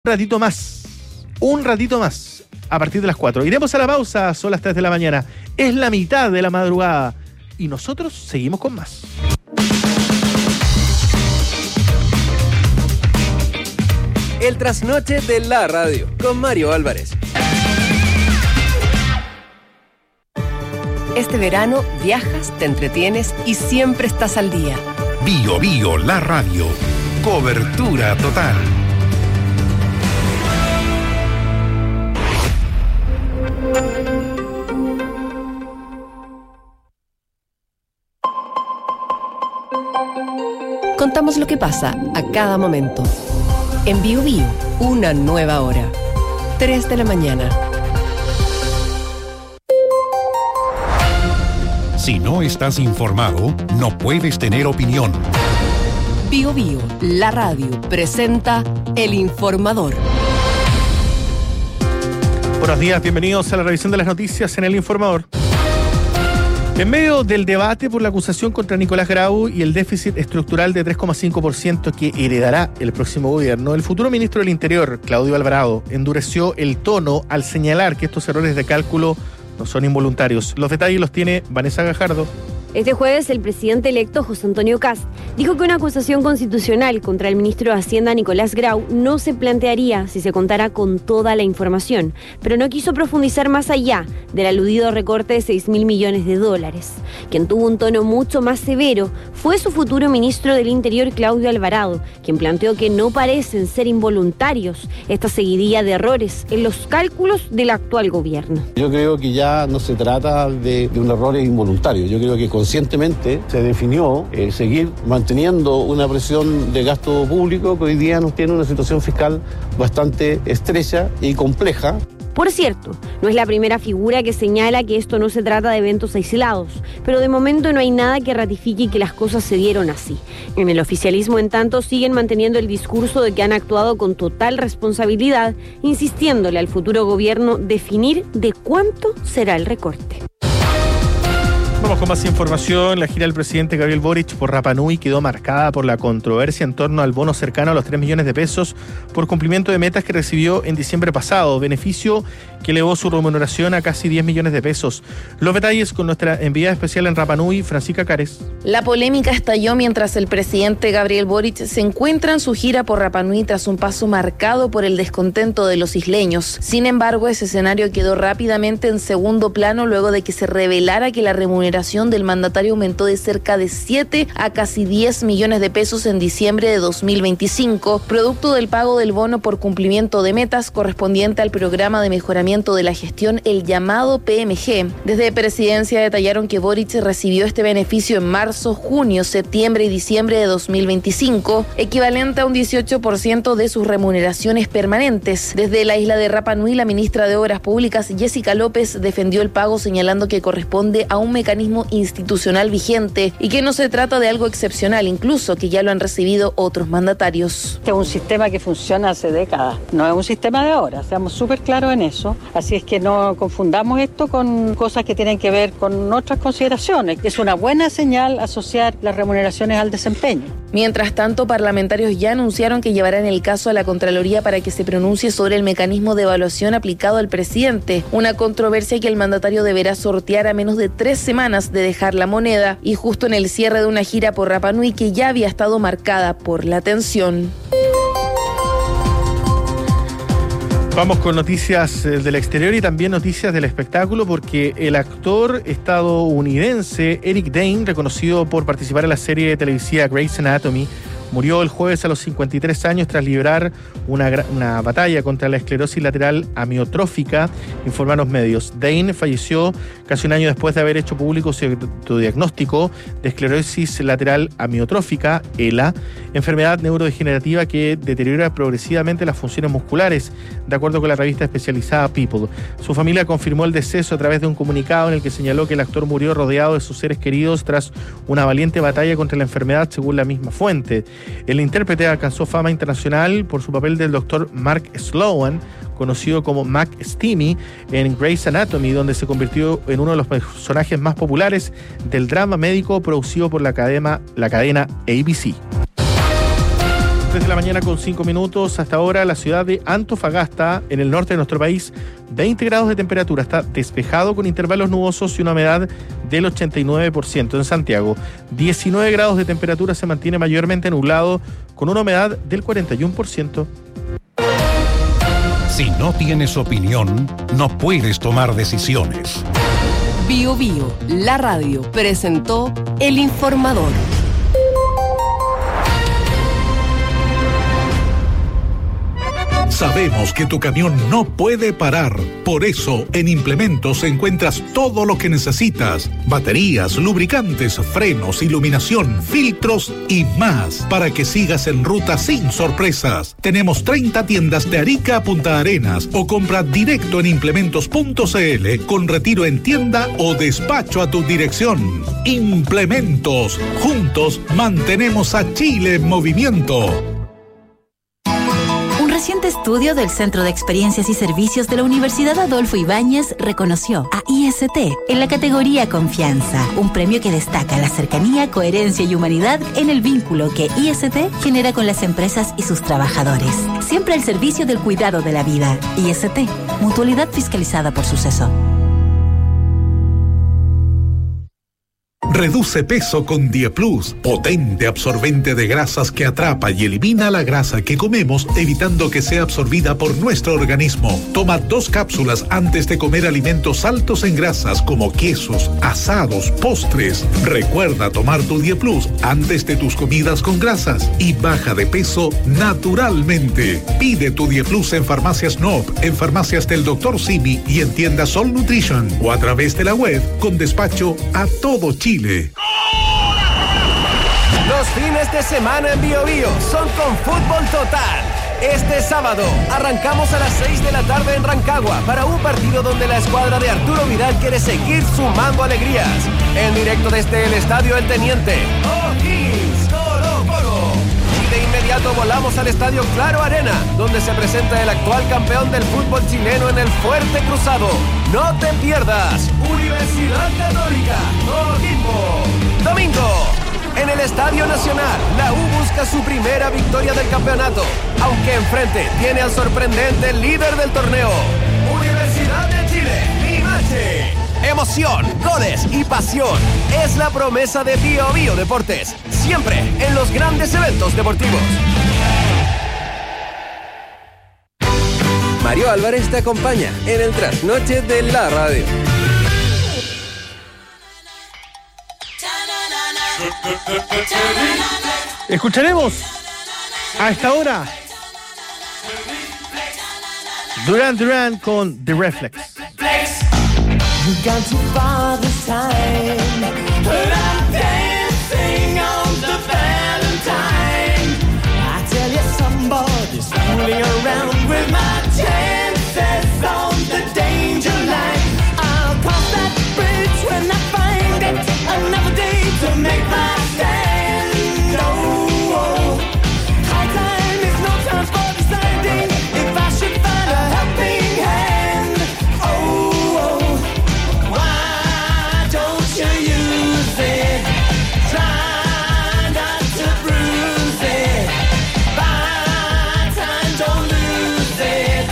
Un ratito más, a partir de las 4. Iremos a la pausa, son las 3 de la mañana. Es la mitad de la madrugada y nosotros seguimos con más. El trasnoche de la radio, con Mario Álvarez. Este verano viajas, te entretienes y siempre estás al día. Bio Bio, la radio. Cobertura total. Contamos lo que pasa a cada momento. En Bio Bio, una nueva hora. 3 de la mañana. Si no estás informado, no puedes tener opinión. Bio Bio, la radio, presenta El Informador. Buenos días, bienvenidos a la revisión de las noticias en El Informador. En medio del debate por la acusación contra Nicolás Grau y el déficit estructural de 3,5% que heredará el próximo gobierno, el futuro ministro del Interior, Claudio Alvarado, endureció el tono al señalar que estos errores de cálculo no son involuntarios. Los detalles los tiene Vanessa Gajardo. Este jueves, el presidente electo, José Antonio Kast, dijo que una acusación constitucional contra el ministro de Hacienda, Nicolás Grau, no se plantearía si se contara con toda la información, pero no quiso profundizar más allá del aludido recorte de $6.000 millones. Quien tuvo un tono mucho más severo fue su futuro ministro del Interior, Claudio Alvarado, quien planteó que no parecen ser involuntarios esta seguidilla de errores en los cálculos del actual gobierno. Yo creo que ya no se trata de un error involuntario. Yo creo que conscientemente se definió seguir manteniendo una presión de gasto público que hoy día nos tiene una situación fiscal bastante estrecha y compleja. Por cierto, no es la primera figura que señala que esto no se trata de eventos aislados, pero de momento no hay nada que ratifique que las cosas se dieron así. En el oficialismo, en tanto, siguen manteniendo el discurso de que han actuado con total responsabilidad, insistiéndole al futuro gobierno definir de cuánto será el recorte. Vamos con más información. La gira del presidente Gabriel Boric por Rapa Nui quedó marcada por la controversia en torno al bono cercano a los 3 millones de pesos por cumplimiento de metas que recibió en diciembre pasado, beneficio que elevó su remuneración a casi 10 millones de pesos. Los detalles con nuestra enviada especial en Rapa Nui, Francisca Cares. La polémica estalló mientras el presidente Gabriel Boric se encuentra en su gira por Rapa Nui tras un paso marcado por el descontento de los isleños. Sin embargo, ese escenario quedó rápidamente en segundo plano luego de que se revelara que la remuneración del mandatario aumentó de cerca de 7 a casi 10 millones de pesos en diciembre de 2025, producto del pago del bono por cumplimiento de metas correspondiente al programa de mejoramiento de la gestión, el llamado PMG. Desde Presidencia detallaron que Boric recibió este beneficio en marzo, junio, septiembre y diciembre de 2025, equivalente a un 18% de sus remuneraciones permanentes. Desde la isla de Rapa Nui, la ministra de Obras Públicas, Jessica López, defendió el pago señalando que corresponde a un mecanismo institucional vigente y que no se trata de algo excepcional, incluso que ya lo han recibido otros mandatarios. Este es un sistema que funciona hace décadas, no es un sistema de ahora, seamos súper claros en eso, así es que no confundamos esto con cosas que tienen que ver con otras consideraciones. Es una buena señal asociar las remuneraciones al desempeño. Mientras tanto, parlamentarios ya anunciaron que llevarán el caso a la Contraloría para que se pronuncie sobre el mecanismo de evaluación aplicado al presidente, una controversia que el mandatario deberá sortear a menos de 3 semanas de dejar la moneda y justo en el cierre de una gira por Rapa Nui que ya había estado marcada por la tensión. Vamos con noticias del exterior y también noticias del espectáculo, porque el actor estadounidense Eric Dane, reconocido por participar en la serie televisiva Grey's Anatomy, murió el jueves a los 53 años tras librar una batalla contra la esclerosis lateral amiotrófica, informaron los medios. Dane falleció casi un año después de haber hecho público su diagnóstico de esclerosis lateral amiotrófica, ELA, enfermedad neurodegenerativa que deteriora progresivamente las funciones musculares, de acuerdo con la revista especializada People. Su familia confirmó el deceso a través de un comunicado en el que señaló que el actor murió rodeado de sus seres queridos tras una valiente batalla contra la enfermedad, según la misma fuente. El intérprete alcanzó fama internacional por su papel del doctor Mark Sloan, conocido como Mac Steamy, en Grey's Anatomy, donde se convirtió en uno de los personajes más populares del drama médico producido por la cadena ABC. 3 de la mañana con 5 minutos. Hasta ahora la ciudad de Antofagasta, en el norte de nuestro país, 20 grados de temperatura. Está despejado con intervalos nubosos y una humedad del 89%. En Santiago, 19 grados de temperatura, se mantiene mayormente nublado con una humedad del 41%. Si no tienes opinión, no puedes tomar decisiones. Bio Bio, la radio, presentó El Informador. Sabemos que tu camión no puede parar. Por eso, en Implementos encuentras todo lo que necesitas. Baterías, lubricantes, frenos, iluminación, filtros y más. Para que sigas en ruta sin sorpresas. Tenemos 30 tiendas de Arica a Punta Arenas. O compra directo en implementos.cl con retiro en tienda o despacho a tu dirección. Implementos. Juntos mantenemos a Chile en movimiento. Un reciente estudio del Centro de Experiencias y Servicios de la Universidad Adolfo Ibáñez reconoció a IST en la categoría Confianza, un premio que destaca la cercanía, coherencia y humanidad en el vínculo que IST genera con las empresas y sus trabajadores. Siempre al servicio del cuidado de la vida. IST, mutualidad fiscalizada por Suceso. Reduce peso con Dieplus, potente absorbente de grasas que atrapa y elimina la grasa que comemos, evitando que sea absorbida por nuestro organismo. Toma 2 cápsulas antes de comer alimentos altos en grasas como quesos, asados, postres. Recuerda tomar tu Dieplus antes de tus comidas con grasas y baja de peso naturalmente. Pide tu Dieplus en Farmacias Noop, en farmacias del Dr. Simi y en tiendas Sol Nutrition o a través de la web con despacho a todo Chile. Los fines de semana en Bio Bio son con fútbol total. Este sábado arrancamos a las 6 de la tarde en Rancagua para un partido donde la escuadra de Arturo Vidal quiere seguir sumando alegrías. En directo desde el Estadio El Teniente. ¡O'Higgins, Colo Colo! Y de inmediato volamos al Estadio Claro Arena, donde se presenta el actual campeón del fútbol chileno en el Fuerte Cruzado. No te pierdas. Universidad Católica, Coquimbo. Domingo, en el Estadio Nacional, la U busca su primera victoria del campeonato, aunque enfrente tiene al sorprendente líder del torneo, Universidad de Chile, Limache. Emoción, goles y pasión es la promesa de Bio Bio Deportes, siempre en los grandes eventos deportivos. Mario Álvarez te acompaña en el trasnoche de la radio. Escucharemos a esta hora Duran Duran con The Reflex. To make my stand, oh, high time is no time for deciding if I should find a helping hand, oh, why don't you use it, try not to bruise it, by time don't lose it,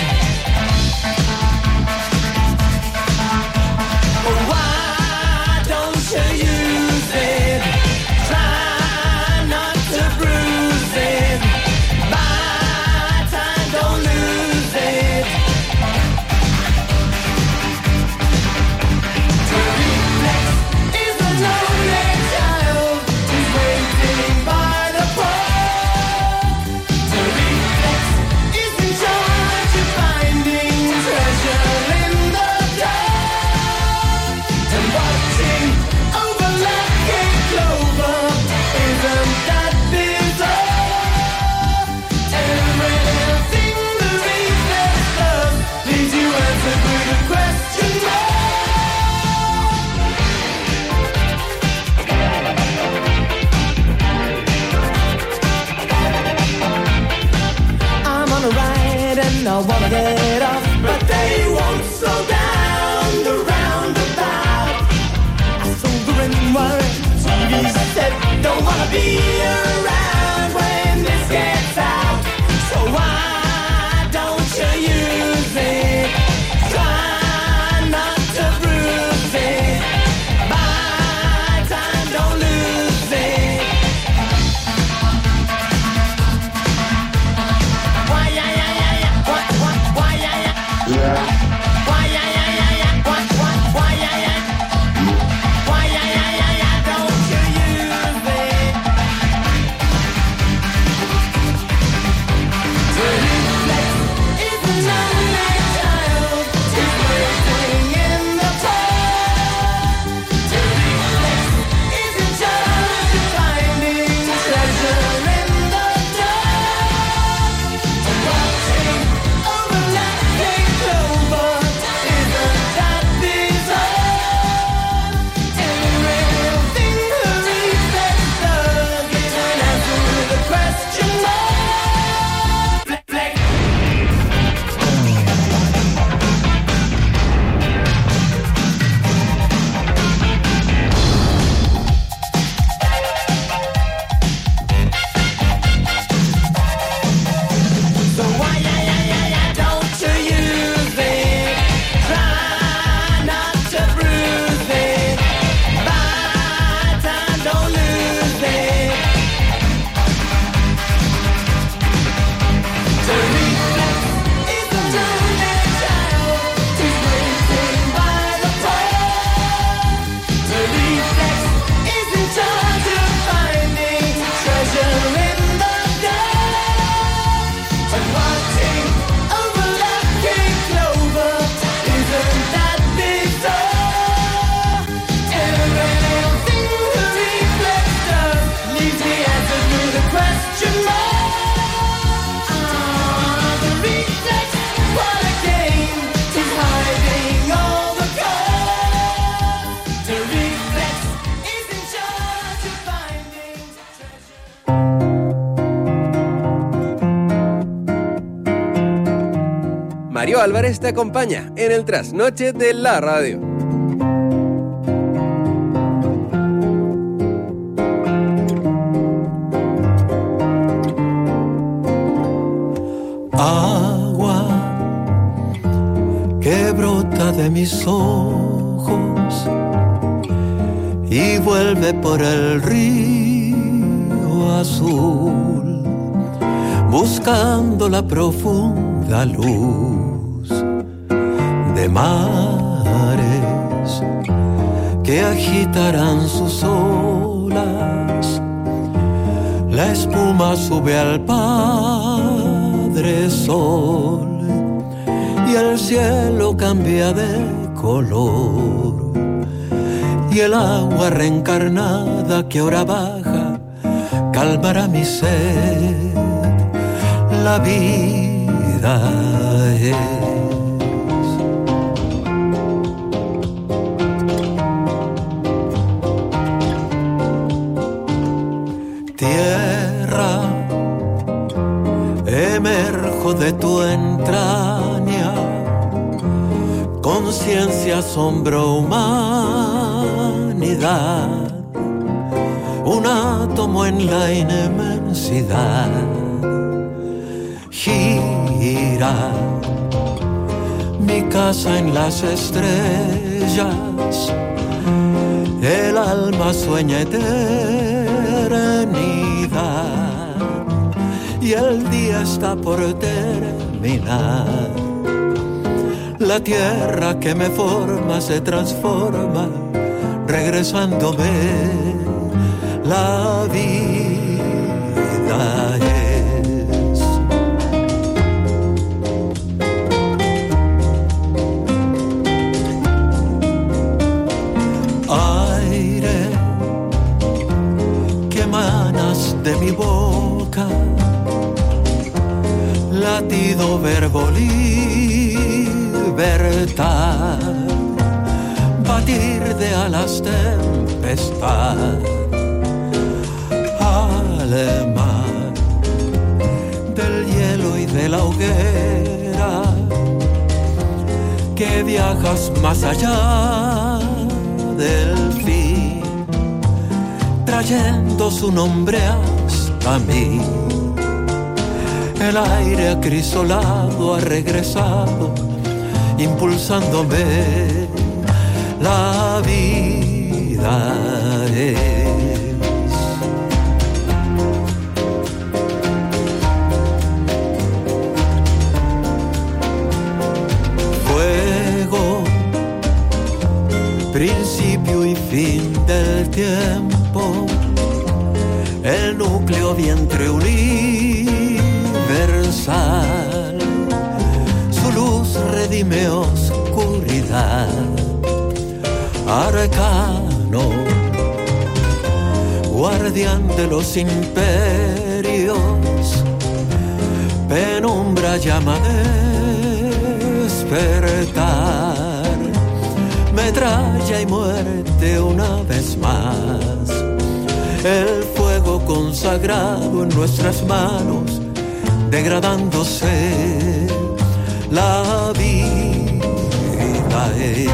why don't you use it. I wanna get off, but they won't slow down the roundabout. I sober and worry, TV set, don't wanna be around when this gets out. Mario Álvarez te acompaña en el trasnoche de la radio. Agua que brota de mis ojos y vuelve por el río azul, buscando la profunda luz de mares que agitarán sus olas. La espuma sube al Padre Sol y el cielo cambia de color, y el agua reencarnada que ahora baja calmará mi sed. La vida es tierra, emerjo de tu entraña, conciencia, asombro, humanidad, un átomo en la inmensidad. Gira mi casa en las estrellas, el alma sueña eternidad y el día está por terminar. La tierra que me forma se transforma, regresándome. La vida es aire que emanas de mi boca, latido, verbo, libertad, batir de alas, tempestad, alemán del hielo y de la hoguera, que viajas más allá del fin, trayendo su nombre hasta mí. El aire acrisolado ha regresado, impulsándome. La vida es fuego, principio y fin del tiempo, el núcleo, vientre universal, su luz redime oscuridad, arcano, guardián de los imperios, penumbra, llama de despertar, metralla y muerte una vez más, el fuego consagrado en nuestras manos, degradándose. La vida es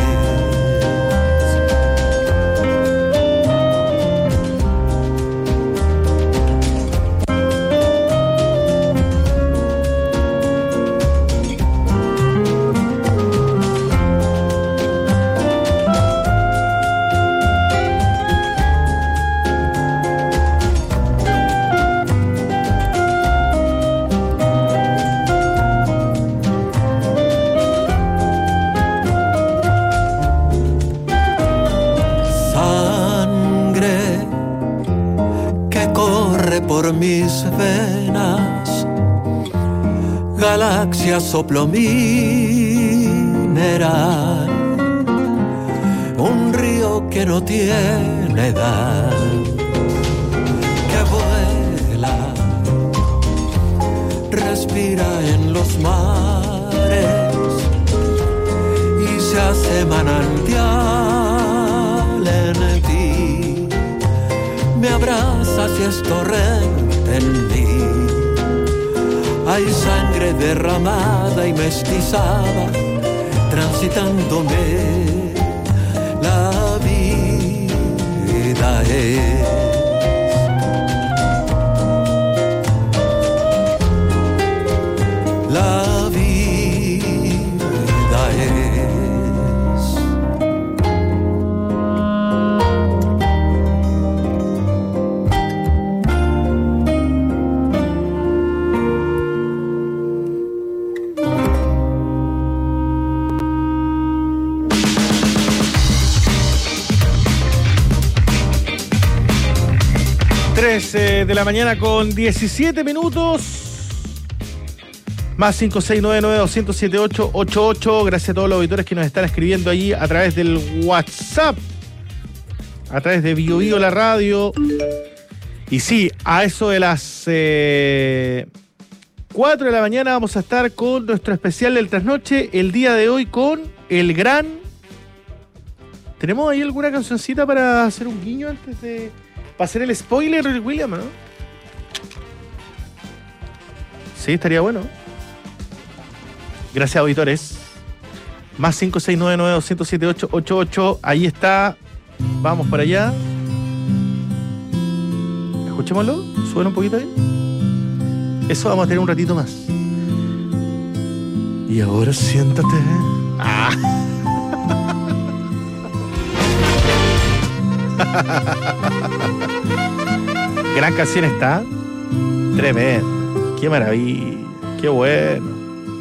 por mis venas, galaxia, soplo mineral, un río que no tiene edad, que vuela, respira en los mares y se hace manantial en ti. Me abrazas y es torrente en mí. Hay sangre derramada y mestizada, transitándome la vida es. La vida es. De la mañana con 17 minutos. Más 56992078888. Gracias a todos los auditores que nos están escribiendo ahí a través del WhatsApp, a través de Bio Bio la radio. Y sí, a eso de las 4 de la mañana vamos a estar con nuestro especial del trasnoche. El día de hoy con el gran... ¿Tenemos ahí alguna cancioncita para hacer un guiño antes de... para hacer el spoiler, William, ¿no? Sí, estaría bueno. Gracias, auditores. Más 56992078888. Ahí está. Vamos para allá. Escuchémoslo. Suena un poquito ahí. Eso vamos a tener un ratito más. Y ahora siéntate. Ah. Gran canción está. Tremendo. Qué maravilla. Qué bueno.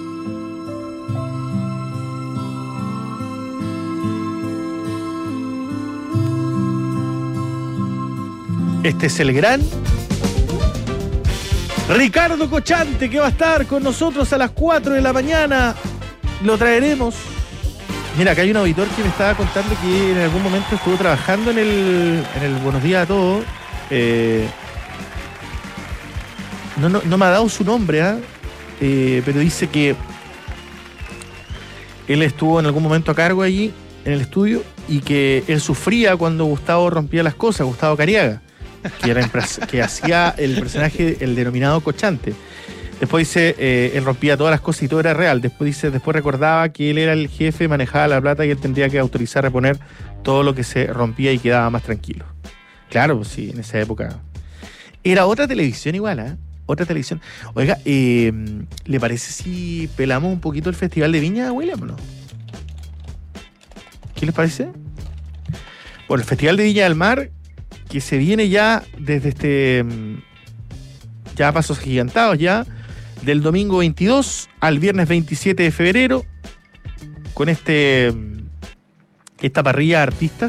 Este es el gran Ricardo Cochante, que va a estar con nosotros a las 4 de la mañana. Lo traeremos. Mira, acá hay un auditor que me estaba contando que en algún momento estuvo trabajando en el Buenos Días a Todos. No me ha dado su nombre, pero dice que él estuvo en algún momento a cargo allí en el estudio y que él sufría cuando Gustavo rompía las cosas, Gustavo Cariaga, que hacía el personaje, el denominado Cochante. Después dice, él rompía todas las cosas y todo era real. Después recordaba que él era el jefe, manejaba la plata y él tendría que autorizar a reponer todo lo que se rompía y quedaba más tranquilo. Claro, pues sí, en esa época. Era otra televisión igual, Otra televisión. Oiga, ¿le parece si pelamos un poquito el Festival de Viña, William, o no? ¿Qué les parece? Bueno, el Festival de Viña del Mar, que se viene ya desde ya a pasos agigantados ya, del domingo 22 al viernes 27 de febrero, con esta parrilla de artistas.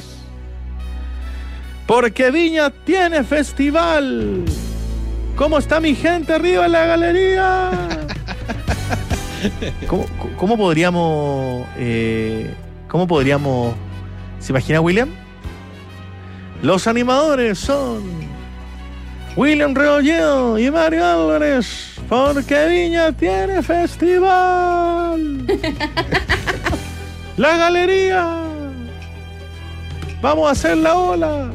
Porque Viña tiene festival. ¿Cómo está mi gente arriba en la galería? ¿Cómo podríamos... ¿Se imagina William? Los animadores son William Rebolledo y Mario Álvarez, porque Viña tiene festival. La galería. Vamos a hacer la ola.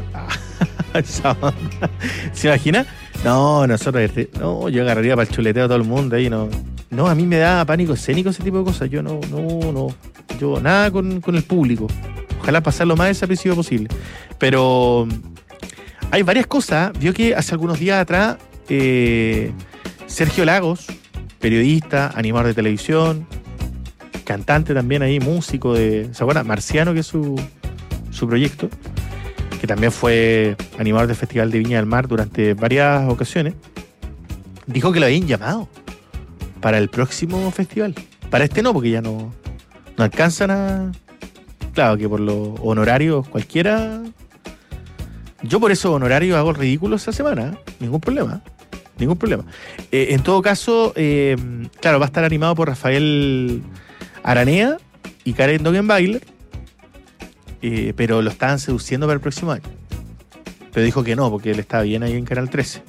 ¿Se imagina? No, nosotros, yo agarraría para el chuleteo a todo el mundo ahí, no, a mí me da pánico escénico ese tipo de cosas, yo no, yo nada con el público, ojalá pasar lo más desapercibido posible, pero hay varias cosas. Vio que hace algunos días atrás Sergio Lagos, periodista, animador de televisión, cantante también ahí, músico ¿se acuerdan? Marciano, que es su proyecto, que también fue animador del Festival de Viña del Mar durante varias ocasiones, dijo que lo habían llamado para el próximo festival. Para este no, porque ya no alcanzan a... Claro, que por los honorarios cualquiera... Yo por esos honorarios hago el ridículo esa semana, ningún problema. En todo caso, claro, va a estar animado por Rafael Aranea y Karen Dogenbailer, pero lo estaban seduciendo para el próximo año. Pero dijo que no, porque él está bien ahí en Canal 13.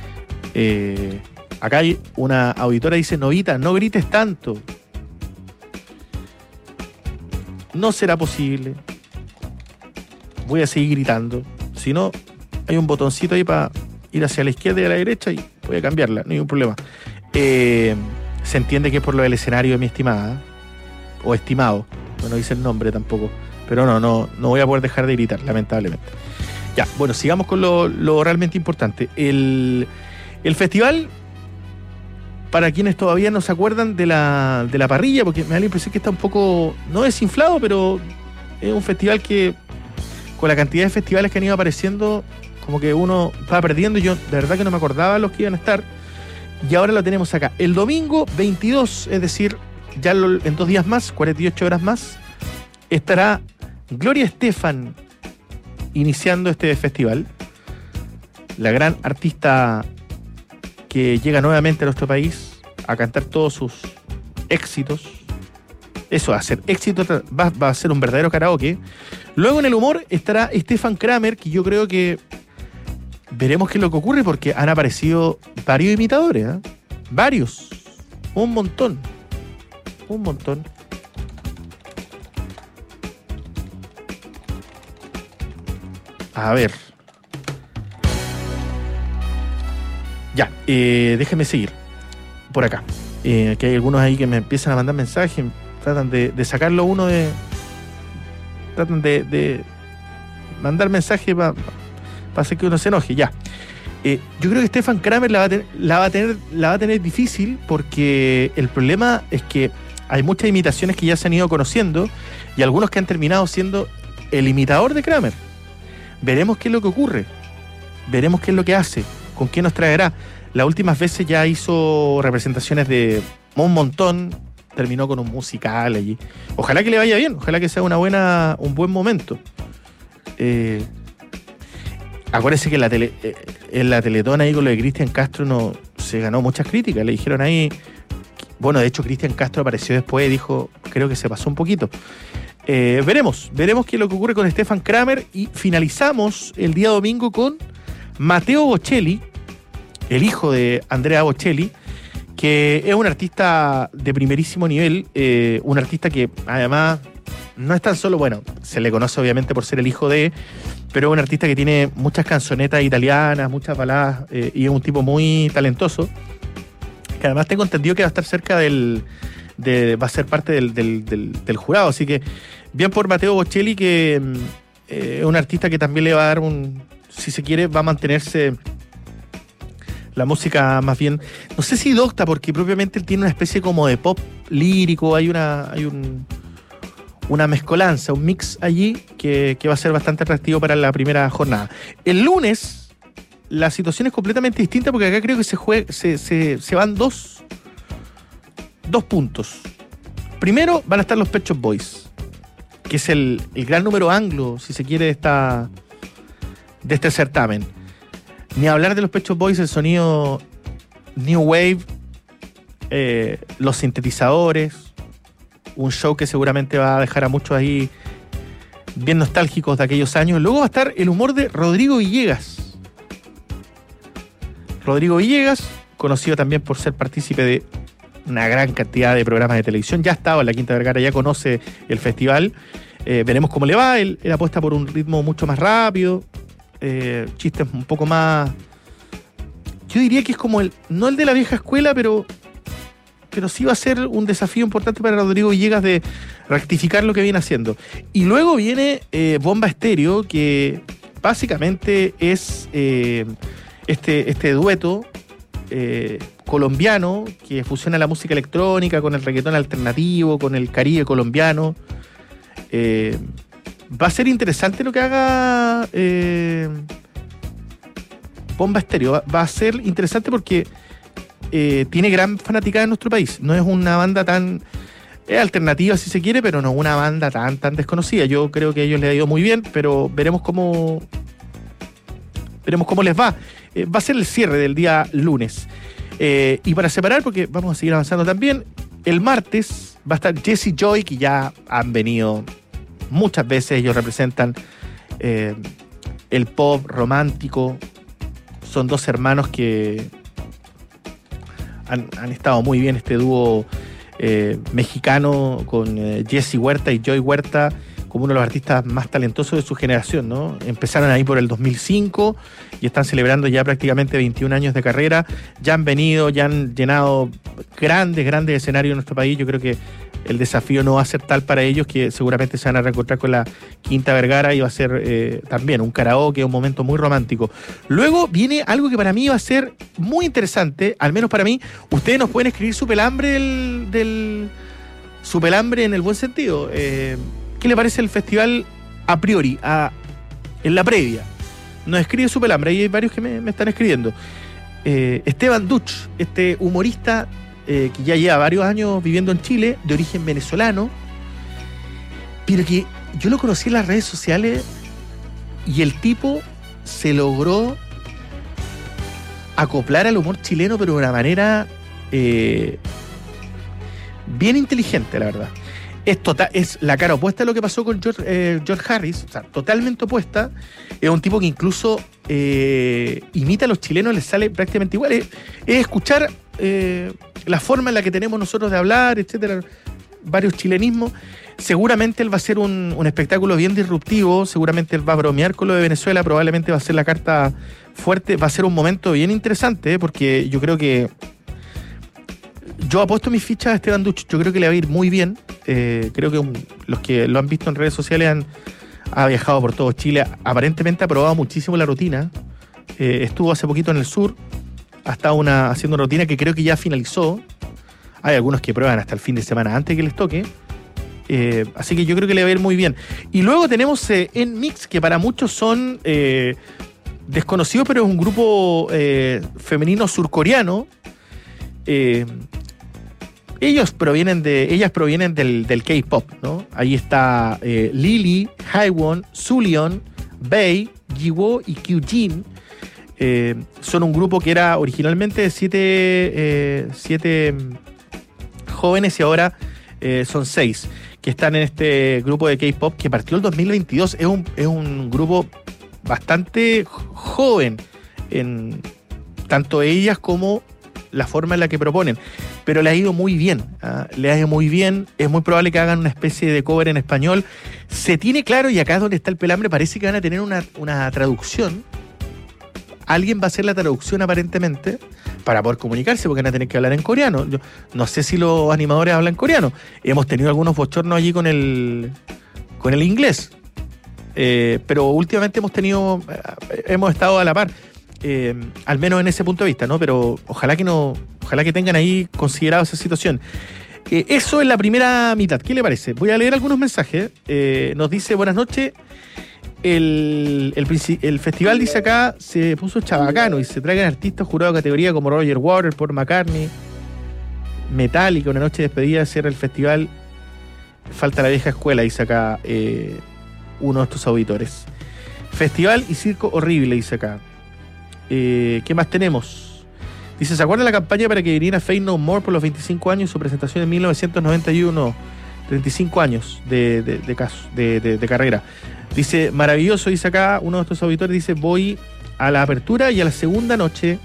Acá hay una auditora que dice: Novita, no grites tanto. No será posible. Voy a seguir gritando. Si no, hay un botoncito ahí para ir hacia la izquierda y a la derecha y voy a cambiarla, no hay ningún problema. Se entiende que es por lo del escenario de mi estimada, o estimado, no dice el nombre tampoco, pero no voy a poder dejar de gritar, lamentablemente. Ya, bueno, sigamos con lo realmente importante. El festival, para quienes todavía no se acuerdan de la parrilla, porque me da la impresión que está un poco, no desinflado, pero es un festival que, con la cantidad de festivales que han ido apareciendo, como que uno estaba perdiendo, y yo de verdad que no me acordaba los que iban a estar, y ahora lo tenemos acá. El domingo 22, es decir, ya en 2 días más, 48 horas más, estará Gloria Estefan iniciando este festival, la gran artista que llega nuevamente a nuestro país a cantar todos sus éxitos. Eso va a ser éxito, va a ser un verdadero karaoke. Luego en el humor estará Stefan Kramer, que yo creo que veremos qué es lo que ocurre, porque han aparecido varios imitadores, ¿eh? Varios, un montón. A ver. Ya, déjenme seguir por acá. Que hay algunos ahí que me empiezan a mandar mensajes, tratan de sacarlo uno de... Tratan de mandar mensajes para hacer que uno se enoje, ya. Yo creo que Stefan Kramer la va a tener difícil, porque el problema es que hay muchas imitaciones que ya se han ido conociendo y algunos que han terminado siendo el imitador de Kramer. Veremos qué es lo que ocurre, veremos qué es lo que hace, con qué nos traerá. Las últimas veces ya hizo representaciones de un montón, terminó con un musical allí. Ojalá que le vaya bien, ojalá que sea un buen momento. Acuérdense que en la Teletón ahí con lo de Cristian Castro no se ganó muchas críticas, le dijeron ahí. Bueno, de hecho Cristian Castro apareció después y dijo, creo que se pasó un poquito. Veremos qué es lo que ocurre con Stefan Kramer, y finalizamos el día domingo con Matteo Bocelli, el hijo de Andrea Bocelli, que es un artista de primerísimo nivel, un artista que además no es tan solo, bueno, se le conoce obviamente por ser el hijo de, pero es un artista que tiene muchas canzonetas italianas, muchas baladas, y es un tipo muy talentoso, que además tengo entendido que va a estar cerca va a ser parte del jurado, así que bien por Matteo Bocelli, que es un artista que también le va a dar si se quiere, va a mantenerse la música más bien, no sé si docta, porque propiamente él tiene una especie como de pop lírico, hay una mezcolanza, un mix allí que va a ser bastante atractivo para la primera jornada. El lunes la situación es completamente distinta, porque acá creo que se van dos puntos. Primero van a estar los Pet Shop Boys, que es el gran número anglo, si se quiere, de este certamen. Ni hablar de los Pet Shop Boys, el sonido New Wave, los sintetizadores, un show que seguramente va a dejar a muchos ahí bien nostálgicos de aquellos años. Luego va a estar el humor de Rodrigo Villegas. Rodrigo Villegas, conocido también por ser partícipe de una gran cantidad de programas de televisión, ya ha estado en la Quinta Vergara, ya conoce el festival. Veremos cómo le va. Él apuesta por un ritmo mucho más rápido, chistes un poco más, yo diría que es como no el de la vieja escuela, pero sí va a ser un desafío importante para Rodrigo Villegas de rectificar lo que viene haciendo. Y luego viene Bomba Estéreo, que básicamente es este dueto colombiano que fusiona la música electrónica con el reggaetón alternativo, con el Caribe colombiano. Va a ser interesante lo que haga Bomba Estéreo. Va a ser interesante porque tiene gran fanaticada en nuestro país. No es una banda tan alternativa, si se quiere, pero no una banda tan desconocida. Yo creo que a ellos les ha ido muy bien, pero veremos cómo les va. Va a ser el cierre del día lunes. Y para separar, porque vamos a seguir avanzando también, el martes va a estar Jesse Joy, que ya han venido muchas veces. Ellos representan el pop romántico. Son dos hermanos que han estado muy bien, este dúo mexicano con Jesse Huerta y Joy Huerta, como uno de los artistas más talentosos de su generación, ¿no? Empezaron ahí por el 2005 y están celebrando ya prácticamente 21 años de carrera. Ya han venido, ya han llenado grandes escenarios en nuestro país. Yo creo que el desafío no va a ser tal para ellos, que seguramente se van a reencontrar con la Quinta Vergara y va a ser también un karaoke, un momento muy romántico. Luego viene algo que para mí va a ser muy interesante, al menos para mí. Ustedes nos pueden escribir su pelambre su pelambre en el buen sentido. ¿Qué le parece el festival a priori, en la previa? Nos escribe su pelambre, ahí hay varios que me están escribiendo. Esteban Duch, este humorista que ya lleva varios años viviendo en Chile, de origen venezolano, pero que yo lo conocí en las redes sociales y el tipo se logró acoplar al humor chileno, pero de una manera bien inteligente, la verdad. Es la cara opuesta a lo que pasó con George Harris, o sea, totalmente opuesta. Es un tipo que incluso imita a los chilenos, les sale prácticamente igual. Es escuchar la forma en la que tenemos nosotros de hablar, etcétera, varios chilenismos. Seguramente él va a ser un espectáculo bien disruptivo, seguramente él va a bromear con lo de Venezuela, probablemente va a ser la carta fuerte, va a ser un momento bien interesante, porque yo creo que yo apuesto mis fichas a Esteban Duch, yo creo que le va a ir muy bien. Creo que los que lo han visto en redes sociales ha viajado por todo Chile, aparentemente ha probado muchísimo la rutina, estuvo hace poquito en el sur, ha estado haciendo una rutina que creo que ya finalizó. Hay algunos que prueban hasta el fin de semana antes que les toque, así que yo creo que le va a ir muy bien. Y luego tenemos NMIXX, que para muchos son desconocidos, pero es un grupo femenino surcoreano. Ellas provienen del K-pop, ¿no? Ahí está Lily, Haewon, Sulion, Bae, Jiwoo y Kyujin. Son un grupo que era originalmente de 7 jóvenes y ahora son 6 que están en este grupo de K-pop que partió el 2022. Es un grupo bastante joven en tanto ellas como la forma en la que proponen, pero le ha ido muy bien, le ha ido muy bien. Es muy probable que hagan una especie de cover en español. Se tiene claro, y acá es donde está el pelambre, parece que van a tener una traducción. Alguien va a hacer la traducción aparentemente para poder comunicarse, porque van a tener que hablar en coreano. Yo no sé si los animadores hablan coreano. Hemos tenido algunos bochornos allí con el inglés, pero últimamente hemos estado a la par. Al menos en ese punto de vista, ¿no? Pero ojalá que tengan ahí considerado esa situación. Eso es la primera mitad. ¿Qué le parece? Voy a leer algunos mensajes. Nos dice, buenas noches. El festival, dice acá, se puso chabacano y se traigan artistas jurados de categoría como Roger Waters, Paul McCartney, Metallica, una noche de despedida, cierra el festival. Falta la vieja escuela, dice acá uno de estos auditores. Festival y circo horrible, dice acá. ¿Qué más tenemos? Dice, ¿se acuerda la campaña para que viniera Faith No More por los 25 años? Su presentación en 1991, 35 años de carrera. Dice, maravilloso, dice acá uno de estos auditores, dice, voy a la apertura y a la segunda noche.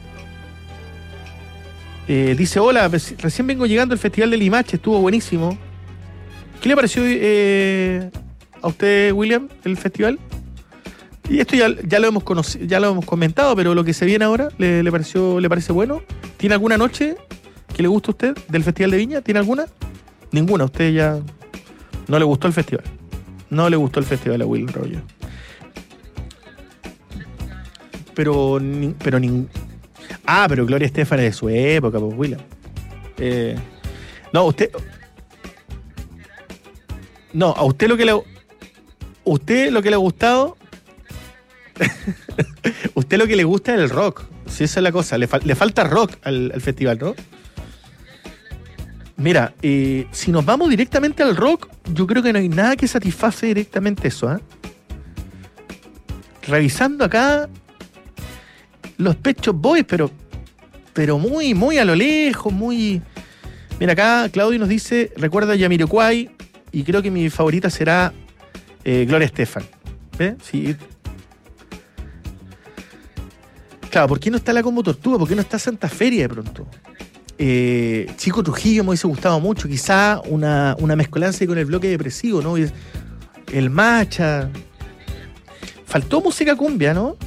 Dice, hola, recién vengo llegando al Festival de Limache, estuvo buenísimo. ¿Qué le pareció a usted, William, el festival? Y esto ya lo hemos conocido, ya lo hemos comentado, pero lo que se viene ahora, ¿le parece bueno? ¿Tiene alguna noche que le gusta a usted del Festival de Viña? ¿Tiene alguna? Ninguna, a usted ya no le gustó el festival. No le gustó el festival a Will Rollo. Pero Gloria Estefan es de su época, pues, William. No, usted. No, a usted lo que le ha gustado. Usted lo que le gusta es el rock. Si esa es la cosa. Le falta rock al festival, ¿no? Mira, si nos vamos directamente al rock, yo creo que no hay nada que satisface directamente eso, ¿eh? Revisando acá los Pet Shop Boys, pero muy, muy a lo lejos, muy... Mira, acá Claudio nos dice, recuerda a Jamiroquai, y creo que mi favorita será Gloria Estefan. ¿Ves? Sí. Claro, ¿por qué no está la Combo Tortuga? ¿Por qué no está Santa Feria de pronto? Chico Trujillo me hubiese gustado mucho, quizá una mezcolanza con el bloque depresivo, ¿no? el matcha. Faltó música cumbia, ¿no?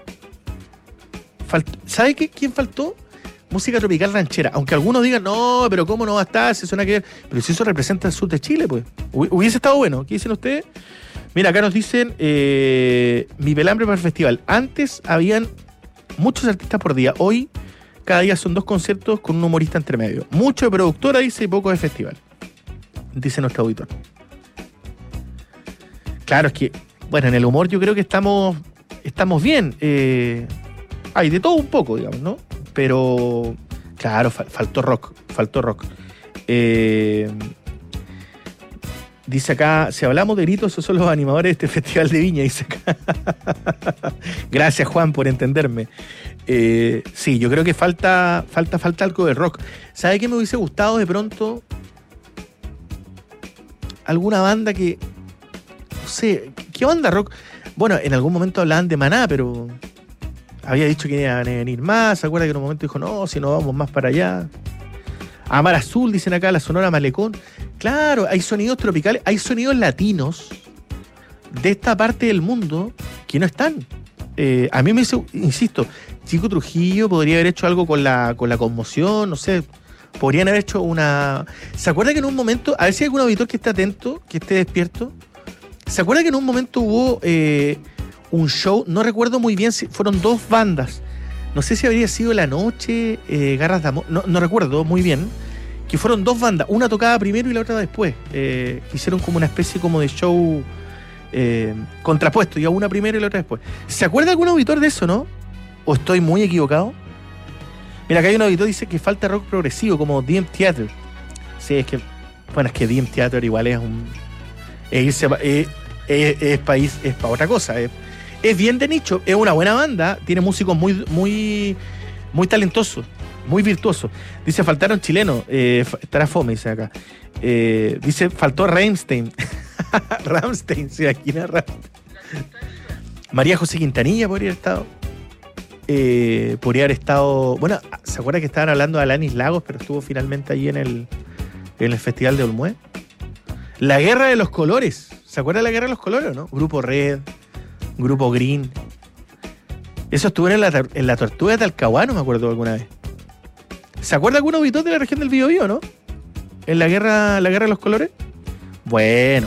¿Sabe quién faltó? Música tropical ranchera. Aunque algunos digan, no, pero ¿cómo no va a estar? Si suena que ver. Pero si eso representa el sur de Chile, pues. Hubiese estado bueno. ¿Qué dicen ustedes? Mira, acá nos dicen mi pelambre para el festival. Antes habían muchos artistas por día. Hoy, cada día son 2 conciertos con un humorista entre medio. Mucho de productora, dice, y poco de festival. Dice nuestro auditor. Claro, es que, bueno, en el humor yo creo que estamos bien. Hay de todo un poco, digamos, ¿no? Pero, claro, faltó rock. Dice acá, si hablamos de gritos, esos son los animadores de este festival de Viña, dice acá. Gracias, Juan, por entenderme. Sí, yo creo que falta algo de rock. ¿Sabe qué me hubiese gustado de pronto? Alguna banda que... No sé, ¿qué banda rock? Bueno, en algún momento hablaban de Maná, pero... Había dicho que iban a venir más. ¿Se acuerda que en un momento dijo, no, si no vamos más para allá? Amar Azul, dicen acá, la Sonora Malecón. Claro, hay sonidos tropicales, hay sonidos latinos de esta parte del mundo que no están. A mí me hizo, insisto, Chico Trujillo podría haber hecho algo con la conmoción, no sé. Podrían haber hecho una... ¿Se acuerda que en un momento, a ver si hay algún auditor que esté atento, que esté despierto? ¿Se acuerda que en un momento hubo un show? No recuerdo muy bien si fueron 2 bandas. No sé si habría sido La Noche, Garras de Amor, no recuerdo muy bien, que fueron 2 bandas, una tocaba primero y la otra después. Hicieron como una especie como de show contrapuesto, y una primero y la otra después. ¿Se acuerda algún auditor de eso, no? ¿O estoy muy equivocado? Mira, acá hay un auditor que dice que falta rock progresivo, como DM Theater. Sí, es que, bueno, es que DM Theater igual es un... Es para otra cosa, es bien de nicho, es una buena banda, tiene músicos muy talentosos, muy virtuosos. Dice, faltaron chilenos, estará fome, dice acá. Dice, faltó Rammstein. Rammstein, sí, aquí no Rammstein. María José Quintanilla podría haber estado. Bueno, ¿se acuerda que estaban hablando de Alanis Lagos, pero estuvo finalmente allí en el Festival de Olmué? La Guerra de los Colores. ¿Se acuerda de la Guerra de los Colores, no? Grupo Red, Grupo Green. Eso estuvo en la Tortuga de Talcahuano, me acuerdo alguna vez. ¿Se acuerda algún auditor de la región del Biobío, no? En la guerra de los Colores. Bueno.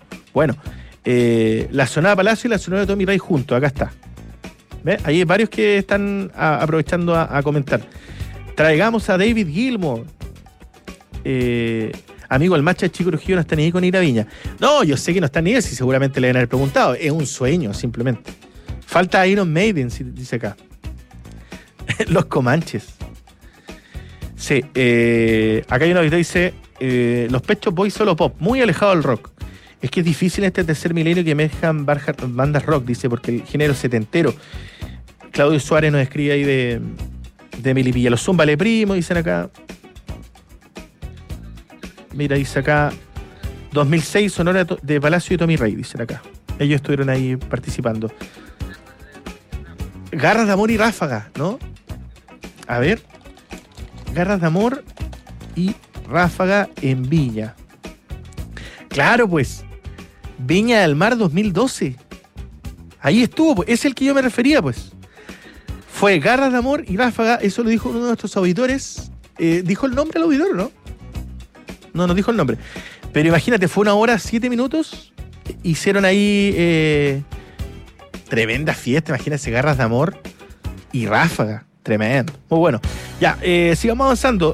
La Sonora Palacio y la Sonora de Tommy Rey juntos, acá está. ¿Ves? Ahí hay varios que están aprovechando a comentar. Traigamos a David Gilmour. Amigo, el matcha de Chico Trujillo no está ni ahí con ir a Viña. No, yo sé que no está ni él, si seguramente le deben haber preguntado. Es un sueño, simplemente. Falta Iron Maiden, dice acá. Los Comanches. Sí, acá hay una que dice, los Pet Shop Boys solo pop, muy alejado del rock. Es que es difícil en este tercer milenio que emerjan bandas rock, dice, porque el género setentero. Claudio Suárez nos escribe ahí de Milipilla. Los Zúmbale Primo, dicen acá. Mira, dice acá 2006, Sonora de Palacio y Tommy Rey, dicen acá. Ellos estuvieron ahí participando. Garras de Amor y Ráfaga, ¿no? A ver. Garras de Amor y Ráfaga en Viña. Claro, pues. Viña del Mar 2012. Ahí estuvo, pues. Es el que yo me refería, pues. Fue Garras de Amor y Ráfaga. Eso lo dijo uno de nuestros auditores. ¿Dijo el nombre al auditor, no? No dijo el nombre. Pero imagínate, fue 1 hora, 7 minutos. Hicieron ahí tremenda fiesta. Imagínate, Garras de Amor y Ráfaga. Tremendo. Muy bueno. Ya, sigamos avanzando.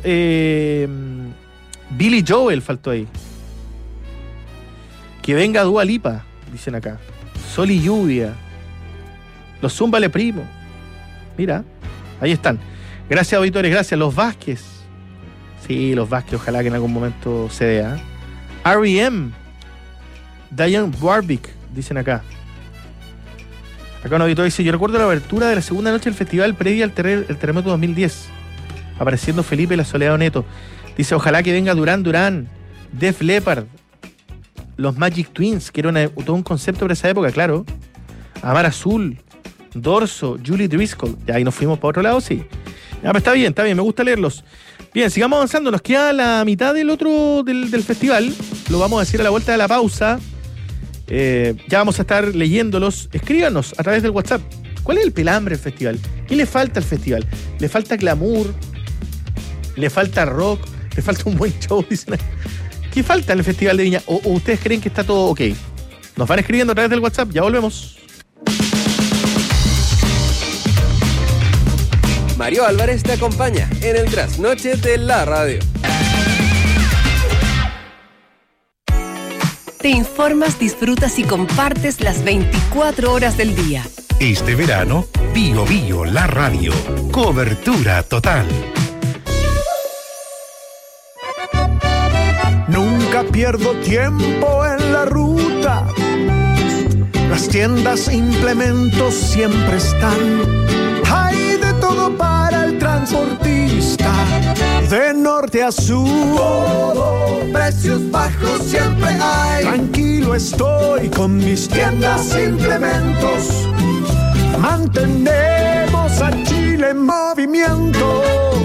Billy Joel faltó ahí. Que venga Dua Lipa, dicen acá. Sol y Lluvia. Los Zúmbale Primo. Mira, ahí están. Gracias, auditores, gracias. Los Vázquez. Sí, los Vázquez, ojalá que en algún momento se dé. R.E.M. Diane Warwick, dicen acá. Acá un auditor dice, yo recuerdo la abertura de la segunda noche del festival previa al terremoto 2010. Apareciendo Felipe y la Soledad Neto. Dice, ojalá que venga Durán, Def Leppard, los Magic Twins, que era todo un concepto para esa época, claro. Amar Azul, Dorso, Julie Driscoll. Ya ahí nos fuimos para otro lado, sí. Ya, pero está bien, me gusta leerlos. Bien, sigamos avanzando. Nos queda la mitad del festival. Lo vamos a decir a la vuelta de la pausa. Ya vamos a estar leyéndolos. Escríbanos a través del WhatsApp. ¿Cuál es el pelambre del festival? ¿Qué le falta al festival? ¿Le falta glamour? ¿Le falta rock? ¿Le falta un buen show? Dicen. ¿Qué falta en el Festival de Viña? ¿O ustedes creen que está todo ok? Nos van escribiendo a través del WhatsApp. Ya volvemos. Mario Álvarez te acompaña en el trasnoche de la radio. Te informas, disfrutas y compartes las 24 horas del día. Este verano, Bio Bio, la radio. Cobertura total. Nunca pierdo tiempo en la ruta. Las tiendas e implementos siempre están. Hay de todo para el transportista. De norte a sur, todo, precios bajos siempre hay. Tranquilo estoy con mis tiendas e implementos. Mantenemos a Chile en movimiento.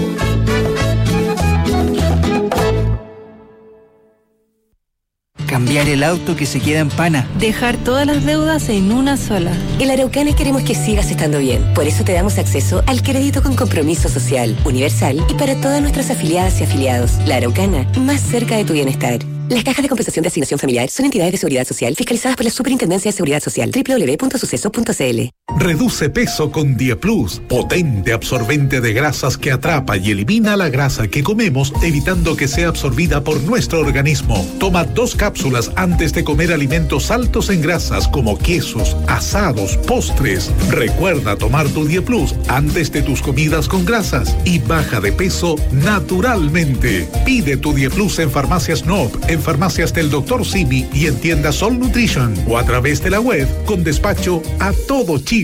Cambiar el auto que se queda en pana. Dejar todas las deudas en una sola. En Araucana queremos que sigas estando bien. Por eso te damos acceso al crédito con compromiso social, universal y para todas nuestras afiliadas y afiliados. La Araucana, más cerca de tu bienestar. Las cajas de compensación de asignación familiar son entidades de seguridad social fiscalizadas por la Superintendencia de Seguridad Social. www.suceso.cl. Reduce peso con Diaplus, potente absorbente de grasas que atrapa y elimina la grasa que comemos, evitando que sea absorbida por nuestro organismo. Toma 2 cápsulas antes de comer alimentos altos en grasas como quesos, asados, postres. Recuerda tomar tu Diaplus antes de tus comidas con grasas y baja de peso naturalmente. Pide tu Diaplus en Farmacias Nob, en farmacias del Dr. Simi y en tiendas Sol Nutrition o a través de la web con despacho a todo Chile.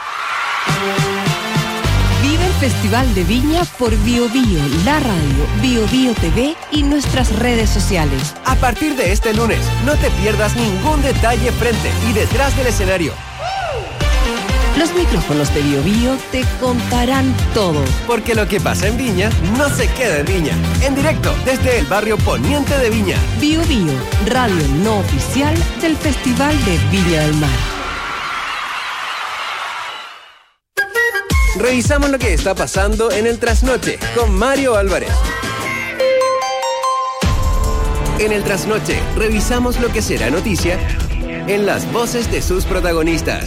Vive el Festival de Viña por Bio Bio, la radio, Bio Bio TV y nuestras redes sociales. A partir de este lunes, no te pierdas ningún detalle frente y detrás del escenario. Los micrófonos de Bio Bio te contarán todo. Porque lo que pasa en Viña no se queda en Viña. En directo desde el barrio poniente de Viña. Bio Bio, radio no oficial del Festival de Viña del Mar. Revisamos lo que está pasando en el trasnoche con Mario Álvarez. En el trasnoche revisamos lo que será noticia en las voces de sus protagonistas.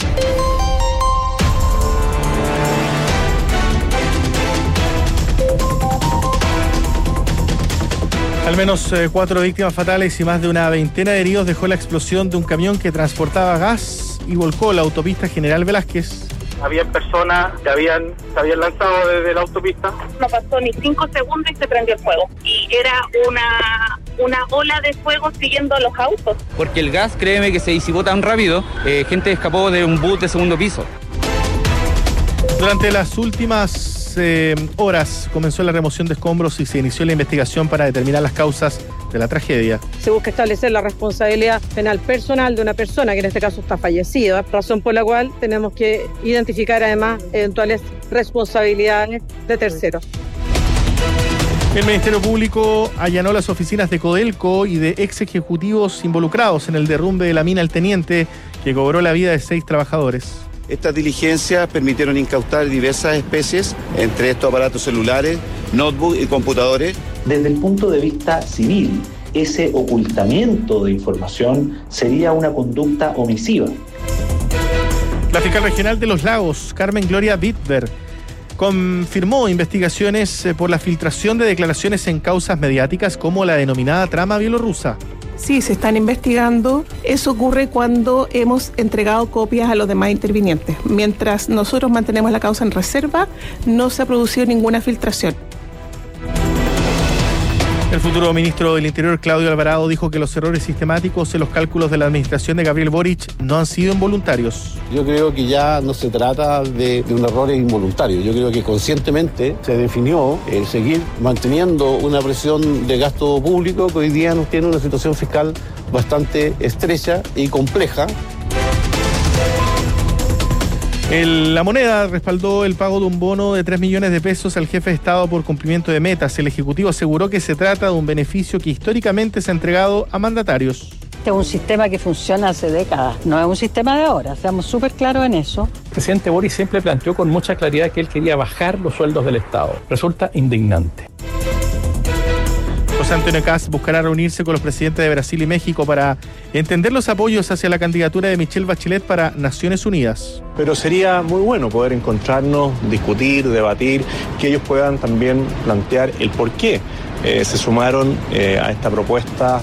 Al menos 4 víctimas fatales y más de una veintena de heridos dejó la explosión de un camión que transportaba gas y volcó la autopista General Velázquez. Habían personas que se habían lanzado desde la autopista. No pasó ni 5 segundos y se prendió el fuego. Y era una ola de fuego siguiendo a los autos. Porque el gas, créeme que se disipó tan rápido, gente escapó de un bus de segundo piso. Durante las últimas horas comenzó la remoción de escombros y se inició la investigación para determinar las causas de la tragedia. Se busca establecer la responsabilidad penal personal de una persona que en este caso está fallecida, razón por la cual tenemos que identificar además eventuales responsabilidades de terceros. El Ministerio Público allanó las oficinas de Codelco y de ex ejecutivos involucrados en el derrumbe de la mina El Teniente, que cobró la vida de 6 trabajadores. Estas diligencias permitieron incautar diversas especies, entre estos aparatos celulares, notebooks y computadores. Desde el punto de vista civil, ese ocultamiento de información sería una conducta omisiva. La fiscal regional de Los Lagos, Carmen Gloria Bitber, confirmó investigaciones por la filtración de declaraciones en causas mediáticas como la denominada trama bielorrusa. Sí, se están investigando. Eso ocurre cuando hemos entregado copias a los demás intervinientes. Mientras nosotros mantenemos la causa en reserva, no se ha producido ninguna filtración. El futuro ministro del Interior, Claudio Alvarado, dijo que los errores sistemáticos en los cálculos de la administración de Gabriel Boric no han sido involuntarios. Yo creo que ya no se trata de un error involuntario. Yo creo que conscientemente se definió seguir manteniendo una presión de gasto público que hoy día nos tiene una situación fiscal bastante estrecha y compleja. La Moneda respaldó el pago de un bono de 3 millones de pesos al jefe de Estado por cumplimiento de metas. El Ejecutivo aseguró que se trata de un beneficio que históricamente se ha entregado a mandatarios. Este es un sistema que funciona hace décadas, no es un sistema de ahora, seamos súper claros en eso. El presidente Boric siempre planteó con mucha claridad que él quería bajar los sueldos del Estado. Resulta indignante. José Antonio Kast buscará reunirse con los presidentes de Brasil y México para entender los apoyos hacia la candidatura de Michelle Bachelet para Naciones Unidas. Pero sería muy bueno poder encontrarnos, discutir, debatir, que ellos puedan también plantear el por qué se sumaron a esta propuesta.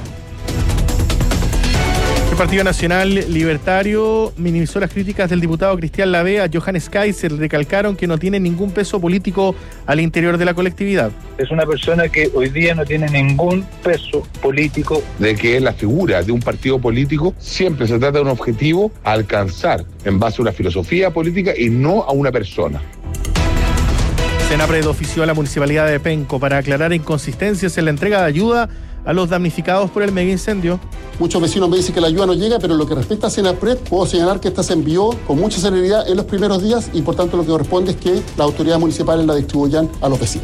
El Partido Nacional Libertario minimizó las críticas del diputado Cristian Lavé a Johannes Kaiser. Recalcaron que no tiene ningún peso político al interior de la colectividad. Es una persona que hoy día no tiene ningún peso político. De que la figura de un partido político siempre se trata de un objetivo a alcanzar en base a una filosofía política y no a una persona. Senapred ofició a la Municipalidad de Penco para aclarar inconsistencias en la entrega de ayuda a los damnificados por el megaincendio. Muchos vecinos me dicen que la ayuda no llega, pero lo que respecta a Senapred, puedo señalar que esta se envió con mucha celeridad en los primeros días y por tanto lo que corresponde es que las autoridades municipales la distribuyan a los vecinos.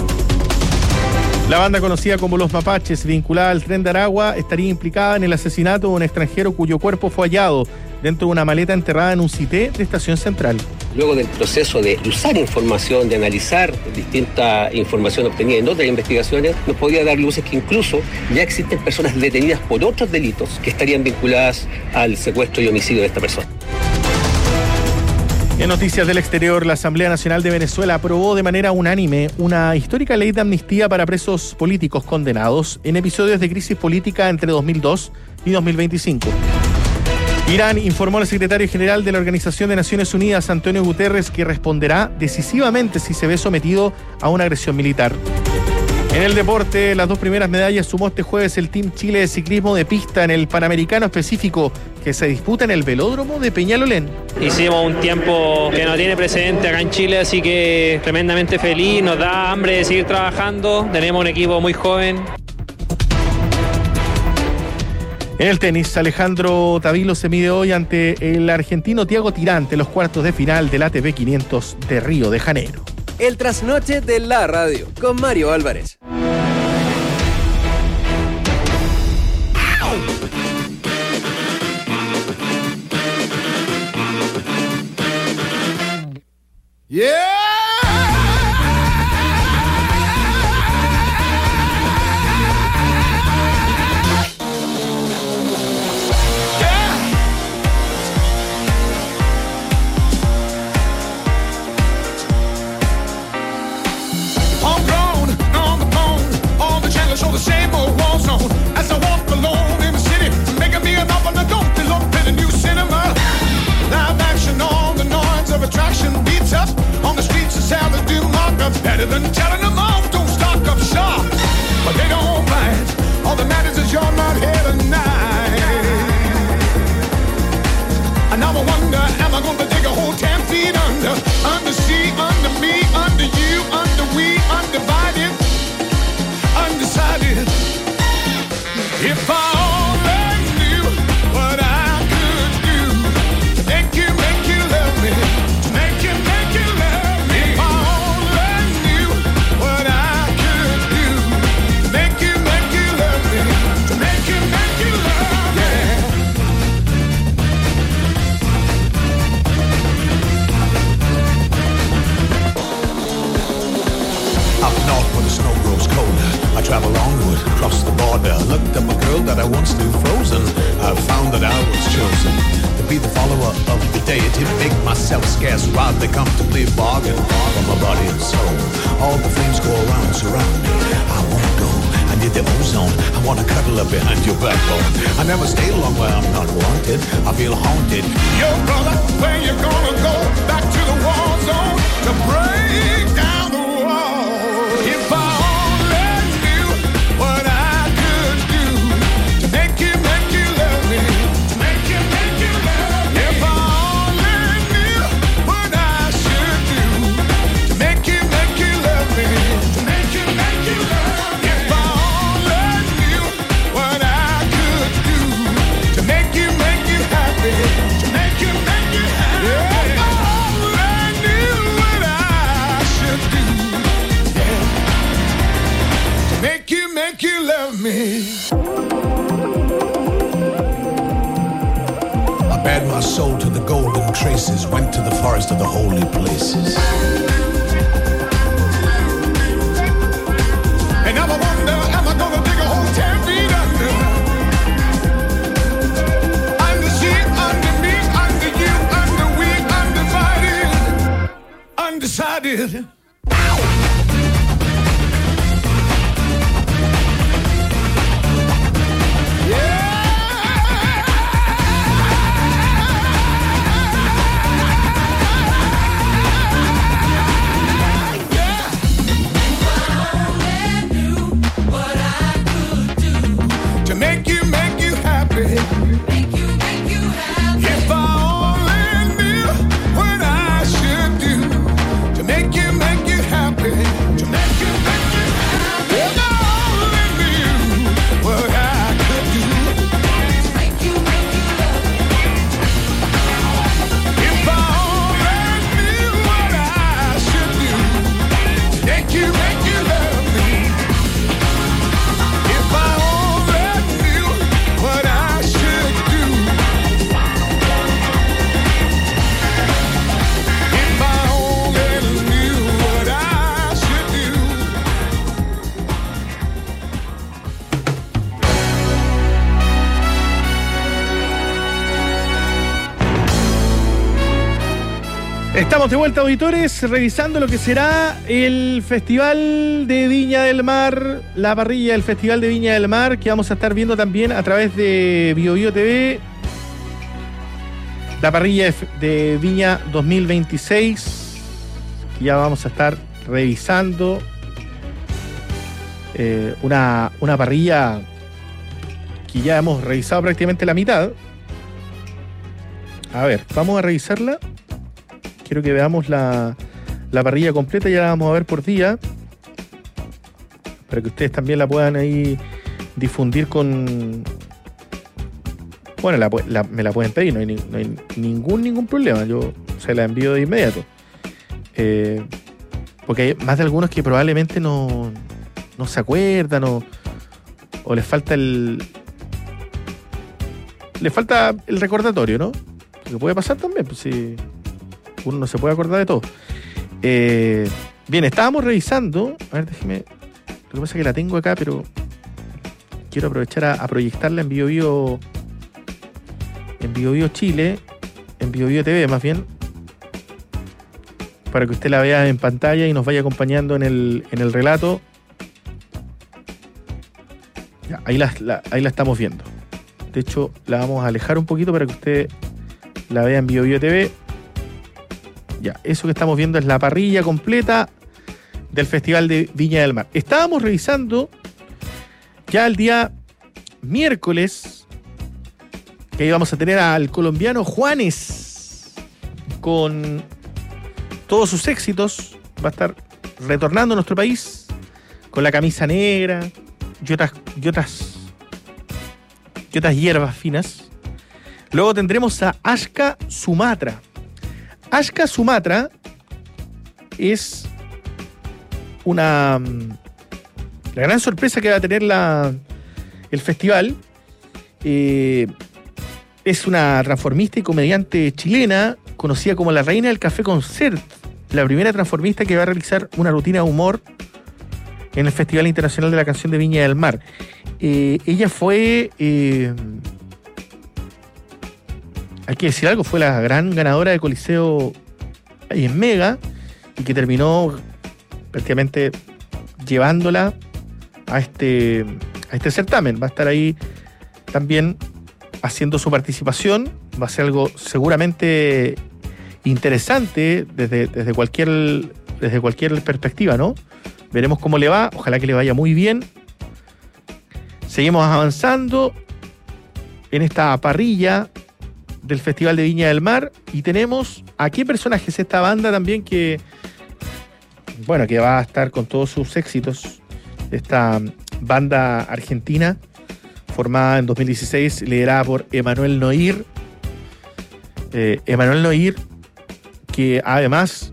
La banda conocida como Los Mapaches, vinculada al Tren de Aragua, estaría implicada en el asesinato de un extranjero cuyo cuerpo fue hallado dentro de una maleta enterrada en un cité de Estación Central. Luego del proceso de usar información, de analizar distinta información obtenida en otras investigaciones, nos podría dar luces que incluso ya existen personas detenidas por otros delitos que estarían vinculadas al secuestro y homicidio de esta persona. En noticias del exterior, la Asamblea Nacional de Venezuela aprobó de manera unánime una histórica ley de amnistía para presos políticos condenados en episodios de crisis política entre 2002 y 2025. Irán informó al secretario general de la Organización de Naciones Unidas, Antonio Guterres, que responderá decisivamente si se ve sometido a una agresión militar. En el deporte, las 2 primeras medallas sumó este jueves el Team Chile de ciclismo de pista en el Panamericano Específico, que se disputa en el velódromo de Peñalolén. Hicimos un tiempo que no tiene precedente acá en Chile, así que tremendamente feliz, nos da hambre de seguir trabajando, tenemos un equipo muy joven. En el tenis, Alejandro Tavilo se mide hoy ante el argentino Thiago Tirante en los cuartos de final del ATP 500 de Río de Janeiro. El trasnoche de la radio con Mario Álvarez. Yeah! Show the same old war zone as I walk alone in the city, making me an offer I don't belong in the new cinema. Live action, all the noise of attraction beats us on the streets of South do mark up better than telling them off. Don't stock up shop, but they don't mind. All that matters is you're not here tonight. And now I wonder, am I going to dig a hole 10 feet under? Under sea, under me, under you, under we, undivided. Undecided. If I only knew what I could do to make you love me, to make you love me. If I only knew what I could do to make you love me, to make you love me. Up north where the snow grows colder, I travel onward, across the border. Looked up a girl that I once knew frozen. I found that I was chosen to be the follower of the deity. Make myself scarce, rather comfortably bargain for my body and soul. All the flames go around, surround me. I wanna go, I need the ozone. I wanna cuddle up behind your backbone. I never stay long where I'm not wanted. I feel haunted. Yo, brother, where you gonna go? Back to the war zone to break down the wall. If I only knew what I could do to make you love me, to make you love me. If I only knew what I should do to make you love me, to make you love me. If I only knew what I could do to make you happy, to make you happy. If I only knew what I should do, yeah, to make you love me. Led my soul to the golden traces, went to the forest of the holy places. And now I wonder, am I gonna dig a hole 10 feet under? Under she, under me, under you, under we, undivided, undecided. Make you happy. If I only knew what I should do to make you happy. To make you happy. If I only knew what I could do. Make you love me. If I only knew what I should do to make you love me. If I what I should do. If I only knew what I should do. Estamos de vuelta, auditores, revisando lo que será el Festival de Viña del Mar, la parrilla del Festival de Viña del Mar, que vamos a estar viendo también a través de BioBio TV, la parrilla de Viña 2026, que ya vamos a estar revisando, una parrilla que ya hemos revisado prácticamente la mitad. A ver, vamos a revisarla. Quiero que veamos la parrilla completa, ya la vamos a ver por día, para que ustedes también la puedan ahí difundir con... Bueno, me la pueden pedir, no hay ningún problema, yo se la envío de inmediato. Porque hay más de algunos que probablemente no se acuerdan o les falta el recordatorio, ¿no? Porque puede pasar también, pues si... Uno no se puede acordar de todo. Bien, estábamos revisando. A ver, déjeme. Lo que pasa es que la tengo acá, pero quiero aprovechar a proyectarla en BioBio Chile, en BioBio TV más bien, para que usted la vea en pantalla y nos vaya acompañando en el relato. Ya, ahí la estamos viendo. De hecho, la vamos a alejar un poquito para que usted la vea en BioBio TV. Ya, eso que estamos viendo es la parrilla completa del Festival de Viña del Mar. Estábamos revisando ya el día miércoles, que íbamos a tener al colombiano Juanes con todos sus éxitos. Va a estar retornando a nuestro país con la camisa negra y otras hierbas finas. Luego tendremos a Ashka Sumatra. Ashka Sumatra es la gran sorpresa que va a tener el festival. Es una transformista y comediante chilena conocida como la reina del café concert, la primera transformista que va a realizar una rutina de humor en el Festival Internacional de la Canción de Viña del Mar. Ella fue... hay que decir algo, fue la gran ganadora de Coliseo ahí en Mega y que terminó prácticamente llevándola a este certamen. Va a estar ahí también haciendo su participación. Va a ser algo seguramente interesante desde cualquier perspectiva, ¿no? Veremos cómo le va, ojalá que le vaya muy bien. Seguimos avanzando en esta parrilla del Festival de Viña del Mar y tenemos a qué personajes esta banda también que va a estar con todos sus éxitos. Esta banda argentina formada en 2016, liderada por Emanuel Noir. Emanuel Noir, que además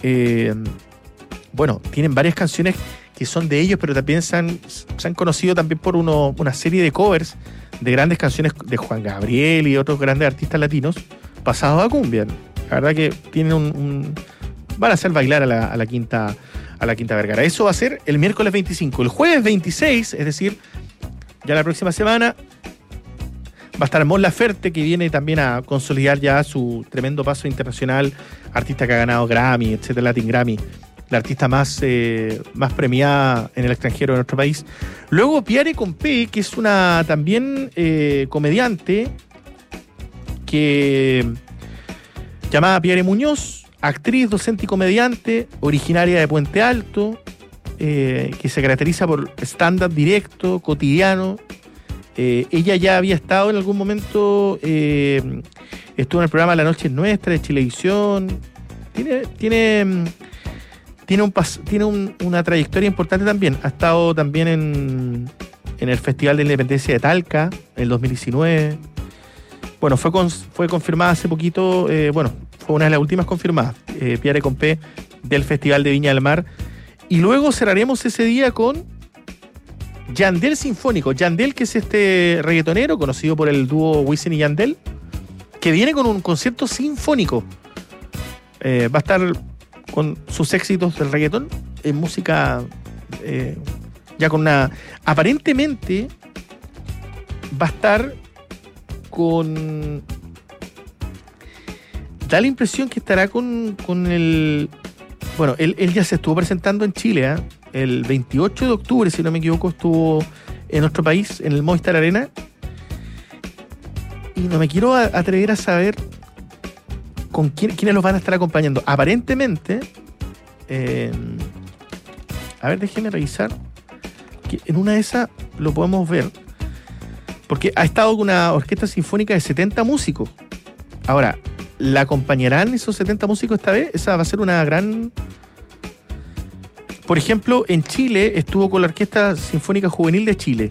tienen varias canciones que son de ellos, pero también se han conocido también por una serie de covers de grandes canciones de Juan Gabriel y otros grandes artistas latinos pasados a cumbia. La verdad que tienen van a hacer bailar a la Quinta Vergara. Eso va a ser el miércoles 25. El jueves 26, es decir, ya la próxima semana, va a estar Mon Laferte, que viene también a consolidar ya su tremendo paso internacional, artista que ha ganado Grammy, etcétera, Latin Grammy, la artista más premiada en el extranjero de nuestro país. Luego Pierre Compé, que es una también comediante que llamada Pierre Muñoz, actriz, docente y comediante, originaria de Puente Alto, que se caracteriza por stand-up directo, cotidiano. Ella ya había estado en algún momento, estuvo en el programa La Noche es Nuestra de Chilevisión. Tiene una trayectoria importante también. Ha estado también en el Festival de Independencia de Talca en el 2019. Bueno, fue confirmada hace poquito, fue una de las últimas confirmadas, Pierre Compé, del Festival de Viña del Mar. Y luego cerraremos ese día con Yandel Sinfónico. Yandel, que es este reggaetonero conocido por el dúo Wisin y Yandel, que viene con un concierto sinfónico. Va a estar con sus éxitos del reggaetón en música, ya con una... Aparentemente va a estar con... Da la impresión que estará con el... Bueno, él ya se estuvo presentando en Chile, ¿eh? El 28 de octubre, si no me equivoco, estuvo en nuestro país, en el Movistar Arena. Y no me quiero atrever a saber con quiénes los van a estar acompañando. Aparentemente, a ver, déjenme revisar, que en una de esas lo podemos ver, porque ha estado con una orquesta sinfónica de 70 músicos. Ahora, ¿la acompañarán esos 70 músicos esta vez? Esa va a ser una gran... Por ejemplo, en Chile estuvo con la Orquesta Sinfónica Juvenil de Chile.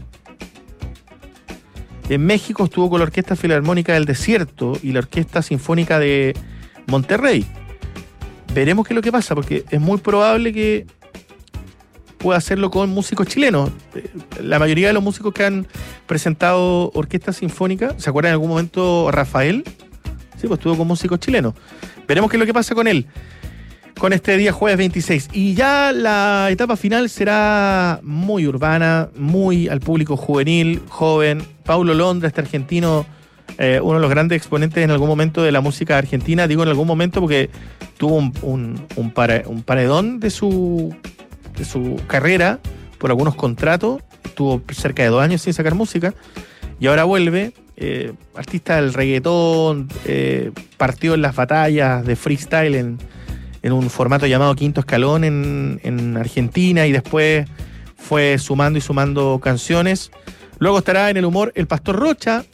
En México estuvo con la Orquesta Filarmónica del Desierto y la Orquesta Sinfónica de Monterrey. Veremos qué es lo que pasa, porque es muy probable que pueda hacerlo con músicos chilenos. La mayoría de los músicos que han presentado orquestas sinfónicas, ¿se acuerdan en algún momento Rafael? Sí, pues estuvo con músicos chilenos. Veremos qué es lo que pasa con él, con este día jueves 26. Y ya la etapa final será muy urbana, muy al público juvenil, joven. Paulo Londra, este argentino, uno de los grandes exponentes en algún momento de la música argentina. Digo en algún momento porque tuvo un paredón de su carrera por algunos contratos. Estuvo cerca de 2 años sin sacar música y ahora vuelve. Artista del reggaetón, partió en las batallas de freestyle en un formato llamado Quinto Escalón en Argentina, y después fue sumando canciones. Luego estará en el humor el Pastor Rocha,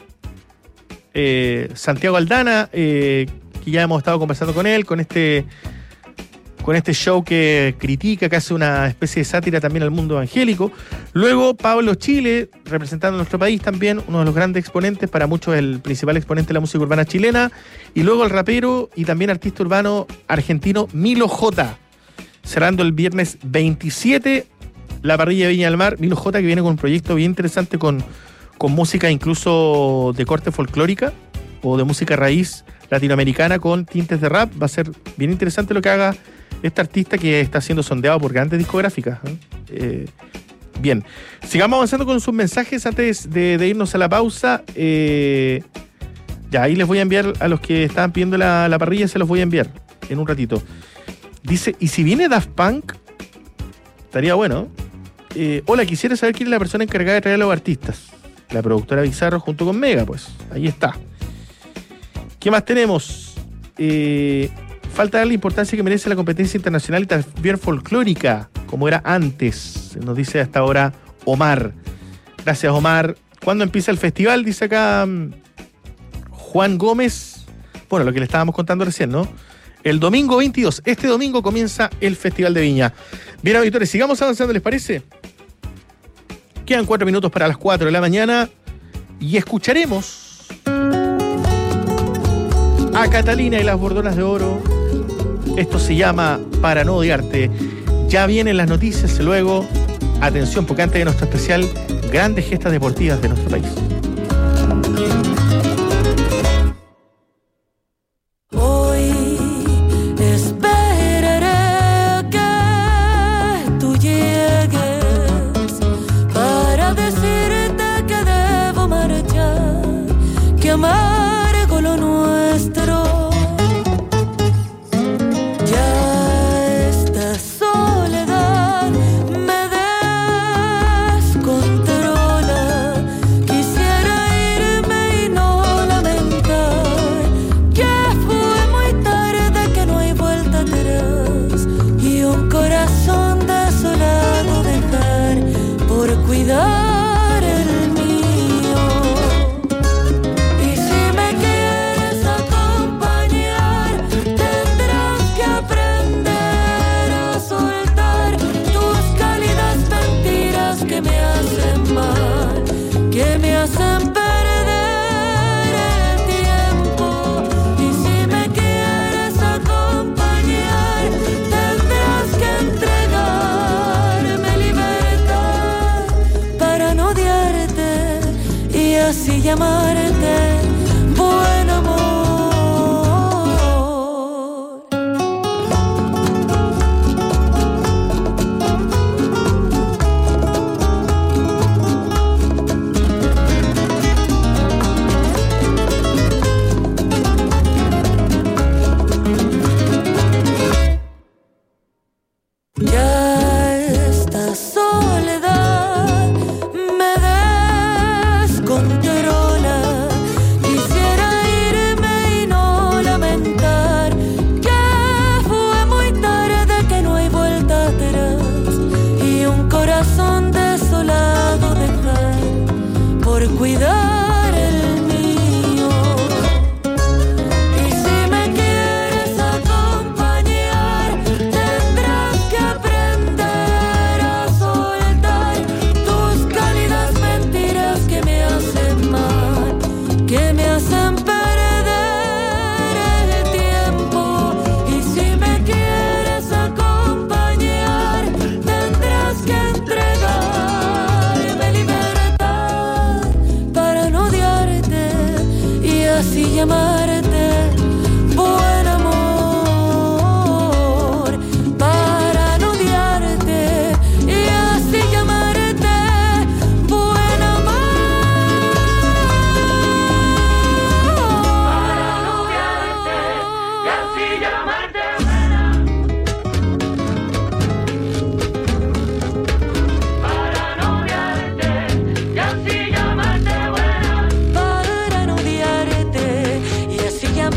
Santiago Aldana, que ya hemos estado conversando con él, con este show que critica, que hace una especie de sátira también al mundo evangélico. Luego Pablo Chile, representando a nuestro país también, uno de los grandes exponentes, para muchos el principal exponente de la música urbana chilena. Y luego el rapero y también artista urbano argentino Milo J. Cerrando el viernes 27 la parrilla de Viña del Mar. Milo J, que viene con un proyecto bien interesante con música incluso de corte folclórica o de música raíz latinoamericana con tintes de rap. Va a ser bien interesante lo que haga este artista, que está siendo sondeado por grandes discográficas. Bien, sigamos avanzando con sus mensajes antes de irnos a la pausa. Ya, ahí les voy a enviar a los que estaban pidiendo la parrilla, se los voy a enviar en un ratito. Dice, ¿y si viene Daft Punk? Estaría bueno. Hola, quisiera saber quién es la persona encargada de traer a los artistas. La productora Bizarro junto con Mega, pues. Ahí está. ¿Qué más tenemos? Falta darle la importancia que merece la competencia internacional y también folclórica, como era antes, nos dice hasta ahora Omar. Gracias, Omar. ¿Cuándo empieza el festival? Dice acá Juan Gómez. Bueno, lo que le estábamos contando recién, ¿no? El domingo 22. Este domingo comienza el Festival de Viña. Bien, auditores, sigamos avanzando, ¿les parece? Quedan 4 minutos para las 4 de la mañana y escucharemos a Catalina y las Bordonas de Oro. Esto se llama Para no odiarte. Ya vienen las noticias luego. Atención, porque antes de nuestro especial, grandes gestas deportivas de nuestro país. Hoy esperaré que tú llegues para decirte que debo marchar, que amargo lo nuestro. Ya esta soledad me descontrola. Quisiera irme y no lamentar que fue muy tarde, que no hay vuelta atrás, y un corazón desolado dejar por cuidar el mío. Y si me quieres acompañar, tendrás que aprender a soltar tus cálidas mentiras que me hacen mal, que me hacen perder el tiempo. Y si me quieres acompañar, tendrás que entregarme libertad para no odiarte y así llamarte buen amor. Ya esta soledad me descontrola. Quisiera irme y no lamentar que fue muy tarde, que no hay vuelta atrás, y un corazón desolado dejar por cuidar el mío. Y si me quieres acompañar, tendrás que aprender a soltar tus cálidas mentiras que me hacen mal, que me hacen perder el tiempo. Y si me quieres acompañar, tendrás que entregarme libertad para no odiarte y así llamarte